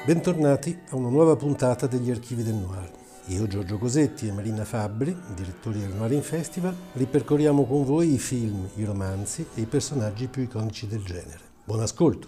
Bentornati a una nuova puntata degli Archivi del Noir. Io, Giorgio Cosetti e Marina Fabbri, direttori del Noirin Festival, ripercorriamo con voi i film, i romanzi e i personaggi più iconici del genere. Buon ascolto!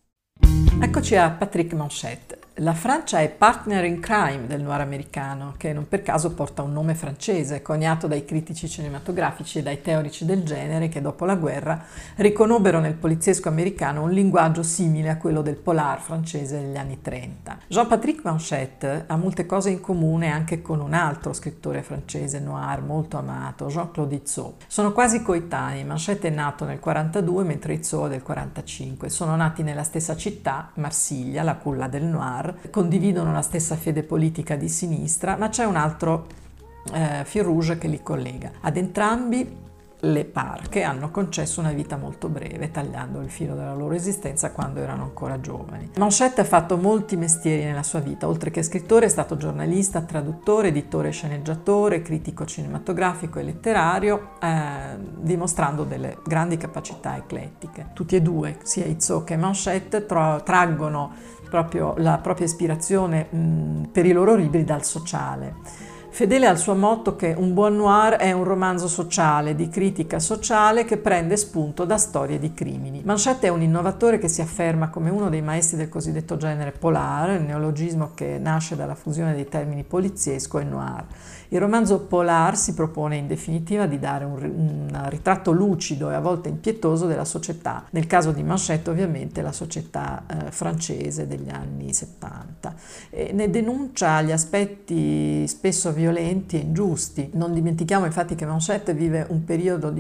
Eccoci a Patrick Manchette. La Francia è partner in crime del noir americano, che non per caso porta un nome francese, coniato dai critici cinematografici e dai teorici del genere che dopo la guerra riconobbero nel poliziesco americano un linguaggio simile a quello del polar francese degli anni 30. Jean-Patrick Manchette ha molte cose in comune anche con un altro scrittore francese noir molto amato, Jean-Claude Izeau. Sono quasi coetanei. Manchette è nato nel 42 mentre Izeau è del 45. Sono nati nella stessa città, Marsiglia, la culla del noir, condividono la stessa fede politica di sinistra, ma c'è un altro fil rouge che li collega. Ad entrambi le parche hanno concesso una vita molto breve, tagliando il filo della loro esistenza quando erano ancora giovani. Manchette ha fatto molti mestieri nella sua vita, oltre che scrittore è stato giornalista, traduttore, editore, sceneggiatore, critico cinematografico e letterario, dimostrando delle grandi capacità eclettiche. Tutti e due, sia Izeau che Manchette, traggono proprio la propria ispirazione per i loro libri dal sociale. Fedele al suo motto che un buon noir è un romanzo sociale, di critica sociale che prende spunto da storie di crimini. Manchette è un innovatore che si afferma come uno dei maestri del cosiddetto genere polar, il neologismo che nasce dalla fusione dei termini poliziesco e noir. Il romanzo polar si propone in definitiva di dare un ritratto lucido e a volte impietoso della società, nel caso di Manchette ovviamente la società francese degli anni 70. E ne denuncia gli aspetti spesso violenti e ingiusti. Non dimentichiamo infatti che Manchette vive un periodo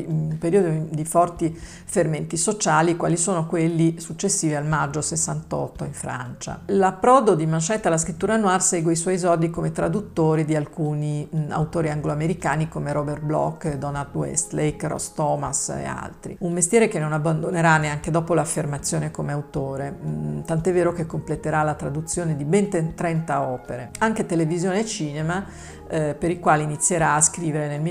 di forti fermenti sociali, quali sono quelli successivi al maggio 68 in Francia. L'approdo di Manchette alla scrittura noir segue i suoi esodi come traduttori di alcuni autori angloamericani come Robert Bloch, Donald Westlake, Ross Thomas e altri. Un mestiere che non abbandonerà neanche dopo l'affermazione come autore, tant'è vero che completerà la traduzione di ben 30 opere. Anche televisione e cinema, per i quali inizierà a scrivere nel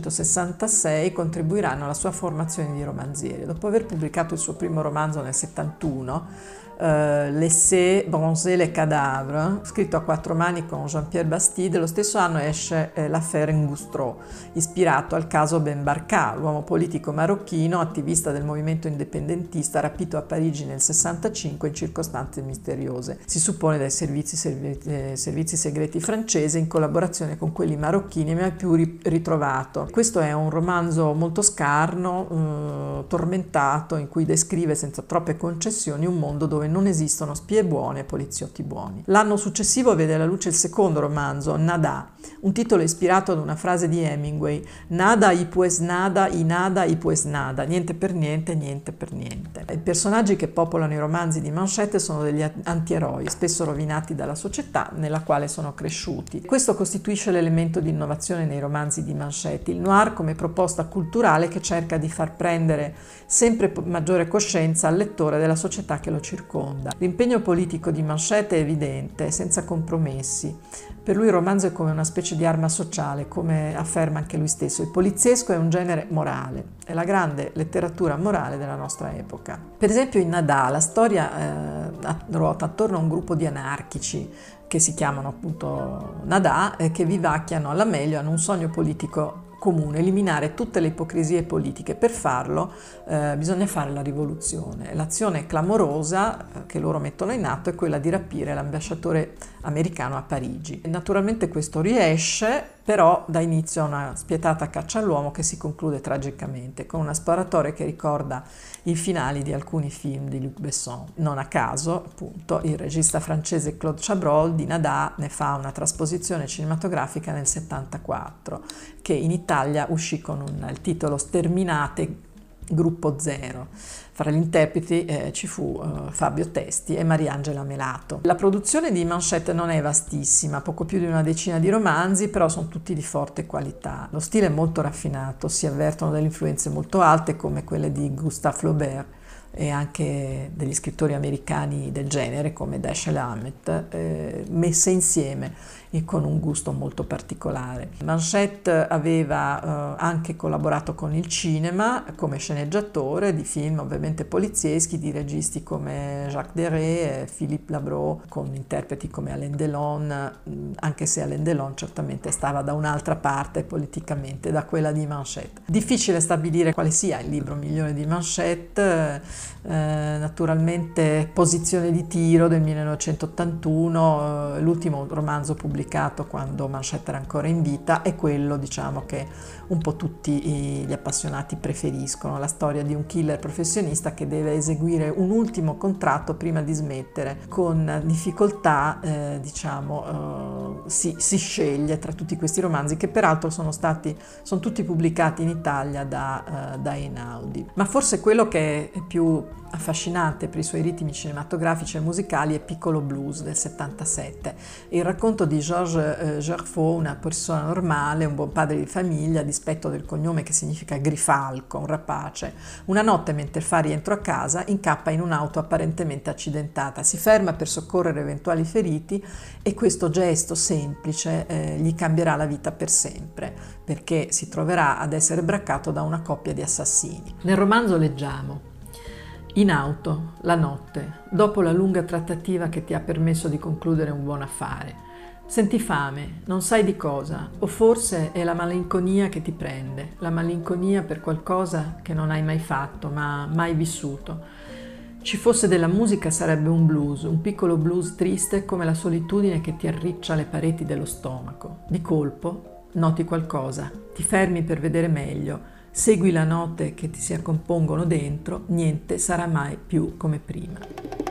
1966, contribuiranno alla sua formazione di romanziere. Dopo aver pubblicato il suo primo romanzo nel 71, L'essai Bronzé les cadavres, scritto a quattro mani con Jean-Pierre Bastide, lo stesso anno esce L'affaire Ngoustro, ispirato al caso Ben Barka, l'uomo politico marocchino, attivista del movimento indipendentista, rapito a Parigi nel 65 in circostanze misteriose. Si suppone dai servizi segreti francesi in collaborazione con quelli marocchini, ma più ritrovato. Questo è un romanzo molto scarno, tormentato, in cui descrive senza troppe concessioni un mondo dove non esistono spie buone e poliziotti buoni. L'anno successivo vede alla luce il secondo romanzo, Nada, un titolo ispirato ad una frase di Hemingway: Nada y pues nada, y nada y pues nada, niente per niente, niente per niente. I personaggi che popolano i romanzi di Manchette sono degli antieroi, spesso rovinati dalla società nella quale sono cresciuti. Questo costituisce l'elemento di innovazione nei romanzi di Manchette, il noir come proposta culturale che cerca di far prendere sempre maggiore coscienza al lettore della società che lo circonda. L'impegno politico di Manchette è evidente, senza compromessi. Per lui il romanzo è come una specie di arma sociale, come afferma anche lui stesso. Il poliziesco è un genere morale, è la grande letteratura morale della nostra epoca. Per esempio in Nada la storia ruota attorno a un gruppo di anarchici che si chiamano appunto Nada, che vivacchiano alla meglio, hanno un sogno politico comune, eliminare tutte le ipocrisie politiche. Per farlo bisogna fare la rivoluzione. L'azione clamorosa che loro mettono in atto è quella di rapire l'ambasciatore americano a Parigi. E naturalmente questo riesce, però dà inizio a una spietata caccia all'uomo che si conclude tragicamente, con una sparatoria che ricorda i finali di alcuni film di Luc Besson. Non a caso, appunto, il regista francese Claude Chabrol di Nada ne fa una trasposizione cinematografica nel 74, che in Italia uscì con il titolo Sterminate Gruppo Zero. Fra gli interpreti ci fu Fabio Testi e Mariangela Melato. La produzione di Manchette non è vastissima, poco più di una decina di romanzi, però sono tutti di forte qualità. Lo stile è molto raffinato, si avvertono delle influenze molto alte come quelle di Gustave Flaubert, e anche degli scrittori americani del genere come Dashiell Hammett, messe insieme e con un gusto molto particolare. Manchette aveva anche collaborato con il cinema come sceneggiatore di film ovviamente polizieschi di registi come Jacques Deray e Philippe Labro, con interpreti come Alain Delon, anche se Alain Delon certamente stava da un'altra parte politicamente, da quella di Manchette. Difficile stabilire quale sia il libro migliore di Manchette, naturalmente Posizione di tiro del 1981, l'ultimo romanzo pubblicato quando Manchette era ancora in vita, è quello, diciamo, che un po' tutti gli appassionati preferiscono, la storia di un killer professionista che deve eseguire un ultimo contratto prima di smettere. Con difficoltà, si sceglie tra tutti questi romanzi, che peraltro sono tutti pubblicati in Italia da Einaudi. Ma forse quello che è più affascinante per i suoi ritmi cinematografici e musicali è Piccolo Blues del 77, il racconto di Georges Gerfaut, una persona normale, un buon padre di famiglia, a dispetto del cognome che significa grifalco, un rapace. Una notte, mentre fa rientro a casa, incappa in un'auto apparentemente accidentata, si ferma per soccorrere eventuali feriti e questo gesto semplice gli cambierà la vita per sempre, perché si troverà ad essere braccato da una coppia di assassini. Nel romanzo leggiamo: in auto, la notte, dopo la lunga trattativa che ti ha permesso di concludere un buon affare. Senti fame, non sai di cosa, o forse è la malinconia che ti prende, la malinconia per qualcosa che non hai mai fatto, ma mai vissuto. Ci fosse della musica sarebbe un blues, un piccolo blues triste come la solitudine che ti arriccia le pareti dello stomaco. Di colpo noti qualcosa, ti fermi per vedere meglio, segui le note che ti si accompongono dentro, niente sarà mai più come prima.